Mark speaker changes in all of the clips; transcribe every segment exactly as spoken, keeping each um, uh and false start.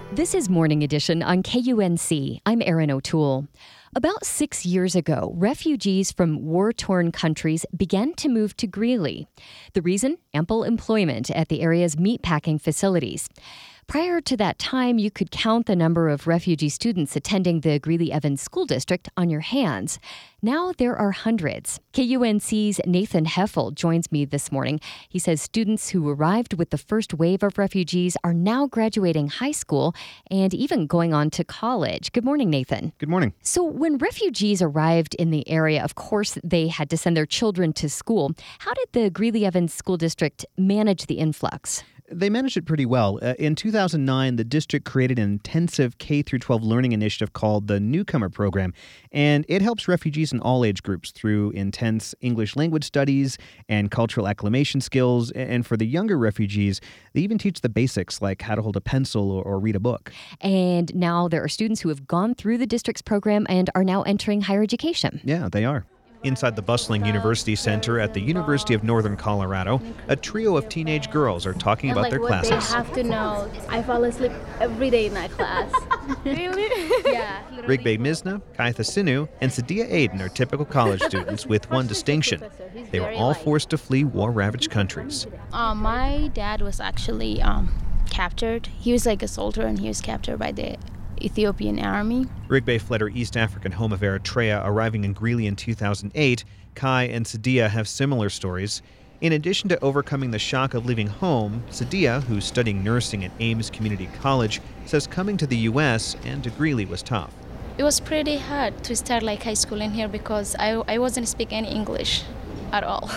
Speaker 1: This is Morning Edition on K U N C. I'm Erin O'Toole. About six years ago, refugees from war-torn countries began to move to Greeley. The reason? Ample employment at the area's meatpacking facilities. Prior to that time, you could count the number of refugee students attending the Greeley-Evans School District on your hands. Now there are hundreds. K U N C's Nathan Heffel joins me this morning. He says students who arrived with the first wave of refugees are now graduating high school and even going on to college. Good morning, Nathan.
Speaker 2: Good morning.
Speaker 1: So when refugees arrived in the area, of course, they had to send their children to school. How did the Greeley-Evans School District manage the influx?
Speaker 2: They managed it pretty well. Uh, in two thousand nine, the district created an intensive K through twelve learning initiative called the Newcomer Program, and it helps refugees in all age groups through intense English language studies and cultural acclimation skills. And for the younger refugees, they even teach the basics like how to hold a pencil or, or read a book.
Speaker 1: And now there are students who have gone through the district's program and are now entering higher education.
Speaker 2: Yeah, they are. Inside the bustling University Center at the University of Northern Colorado, a trio of teenage girls are talking
Speaker 3: and
Speaker 2: about
Speaker 3: like
Speaker 2: their
Speaker 3: what
Speaker 2: classes.
Speaker 3: They have to know. I fall asleep every day in that class. Really? Yeah.
Speaker 2: Rigbe Mizna, Kaitha Sinu, and Sadia Aiden are typical college students with one distinction. They were all forced to flee war-ravaged countries.
Speaker 3: Uh, my dad was actually um, captured. He was like a soldier, and he was captured by the Ethiopian army.
Speaker 2: Rigbe fled her East African home of Eritrea, arriving in Greeley in two thousand eight. Kai and Sadia have similar stories. In addition to overcoming the shock of leaving home, Sadia, who's studying nursing at Ames Community College, says coming to the U S and to Greeley was tough.
Speaker 3: It was pretty hard to start like high school in here because I, I wasn't speaking any English at all.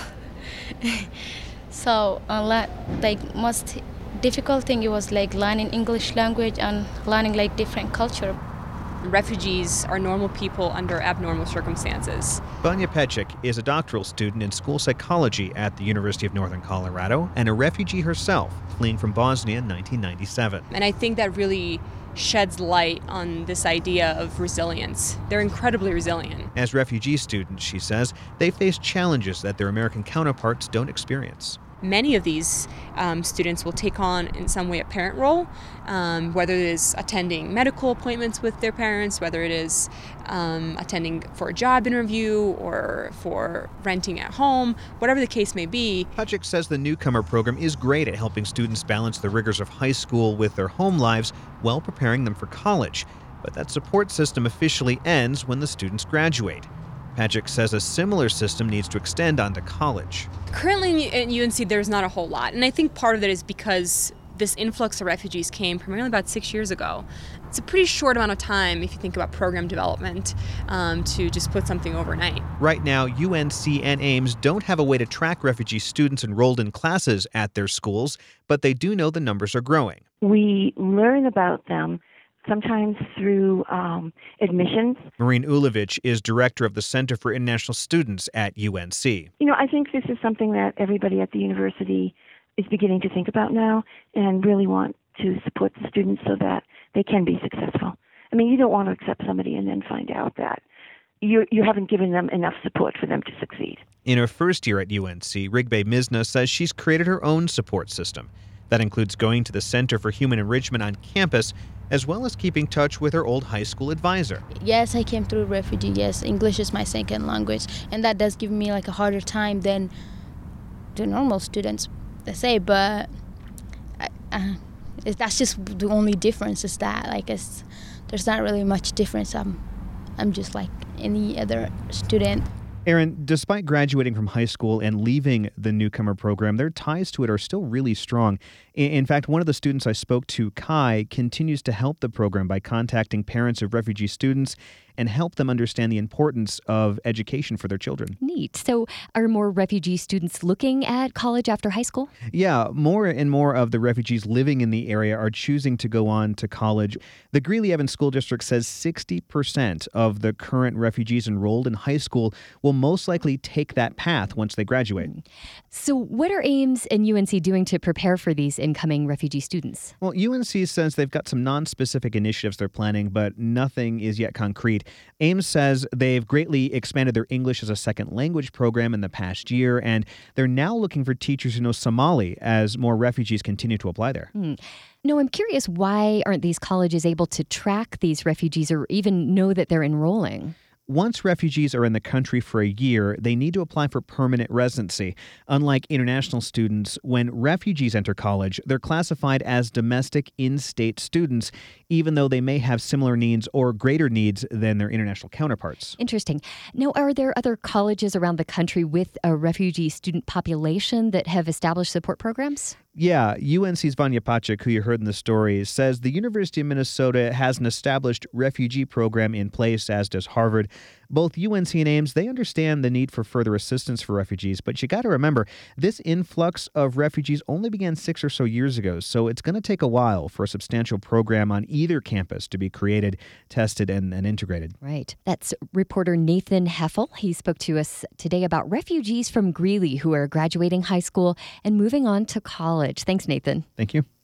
Speaker 3: So a lot, like most difficult thing it was like learning English language and learning like different culture.
Speaker 4: Refugees are normal people under abnormal circumstances.
Speaker 2: Banya Pechik is a doctoral student in school psychology at the University of Northern Colorado and a refugee herself, fleeing from Bosnia in nineteen ninety-seven.
Speaker 4: And I think that really sheds light on this idea of resilience. They're incredibly resilient.
Speaker 2: As refugee students, she says, they face challenges that their American counterparts don't experience.
Speaker 4: Many of these um, students will take on in some way a parent role, um, whether it is attending medical appointments with their parents, whether it is um, attending for a job interview or for renting at home, whatever the case may be.
Speaker 2: Pachik says the Newcomer Program is great at helping students balance the rigors of high school with their home lives while preparing them for college. But that support system officially ends when the students graduate. Pachik says a similar system needs to extend onto college.
Speaker 4: Currently in U N C, there's not a whole lot. And I think part of that is because this influx of refugees came primarily about six years ago. It's a pretty short amount of time if you think about program development um, to just put something overnight.
Speaker 2: Right now, U N C and Ames don't have a way to track refugee students enrolled in classes at their schools, but they do know the numbers are growing.
Speaker 5: We learn about them sometimes through um, admissions.
Speaker 2: Maureen Ulovich is director of the Center for International Students at U N C.
Speaker 5: You know, I think this is something that everybody at the university is beginning to think about now and really want to support the students so that they can be successful. I mean, you don't want to accept somebody and then find out that you you haven't given them enough support for them to succeed.
Speaker 2: In her first year at U N C, Rigbe Mizna says she's created her own support system. That includes going to the Center for Human Enrichment on campus, as well as keeping touch with her old high school advisor.
Speaker 3: Yes, I came through refugee. Yes, English is my second language, and that does give me like a harder time than the normal students, they say. But I, uh, that's just the only difference is that like it's, there's not really much difference. I'm, I'm just like any other student.
Speaker 2: Erin, despite graduating from high school and leaving the Newcomer Program, their ties to it are still really strong. In fact, one of the students I spoke to, Kai, continues to help the program by contacting parents of refugee students and help them understand the importance of education for their children.
Speaker 1: Neat. So are more refugee students looking at college after high school?
Speaker 2: Yeah, more and more of the refugees living in the area are choosing to go on to college. The Greeley-Evans School District says sixty percent of the current refugees enrolled in high school will most likely take that path once they graduate.
Speaker 1: So what are Ames and U N C doing to prepare for these incoming refugee students?
Speaker 2: Well, U N C says they've got some non-specific initiatives they're planning, but nothing is yet concrete. great. Ames says they've greatly expanded their English as a second language program in the past year, and they're now looking for teachers who know Somali as more refugees continue to apply there.
Speaker 1: Hmm. No, I'm curious, why aren't these colleges able to track these refugees or even know that they're enrolling?
Speaker 2: Once refugees are in the country for a year, they need to apply for permanent residency. Unlike international students, when refugees enter college, they're classified as domestic in-state students, even though they may have similar needs or greater needs than their international counterparts.
Speaker 1: Interesting. Now, are there other colleges around the country with a refugee student population that have established support programs?
Speaker 2: Yeah, U N C's Vanya Pachik, who you heard in the story, says the University of Minnesota has an established refugee program in place, as does Harvard. Both U N C and Ames, they understand the need for further assistance for refugees, but you got to remember, this influx of refugees only began six or so years ago, so it's going to take a while for a substantial program on either campus to be created, tested, and, and integrated.
Speaker 1: Right. That's reporter Nathan Heffel. He spoke to us today about refugees from Greeley who are graduating high school and moving on to college. Thanks, Nathan.
Speaker 2: Thank you.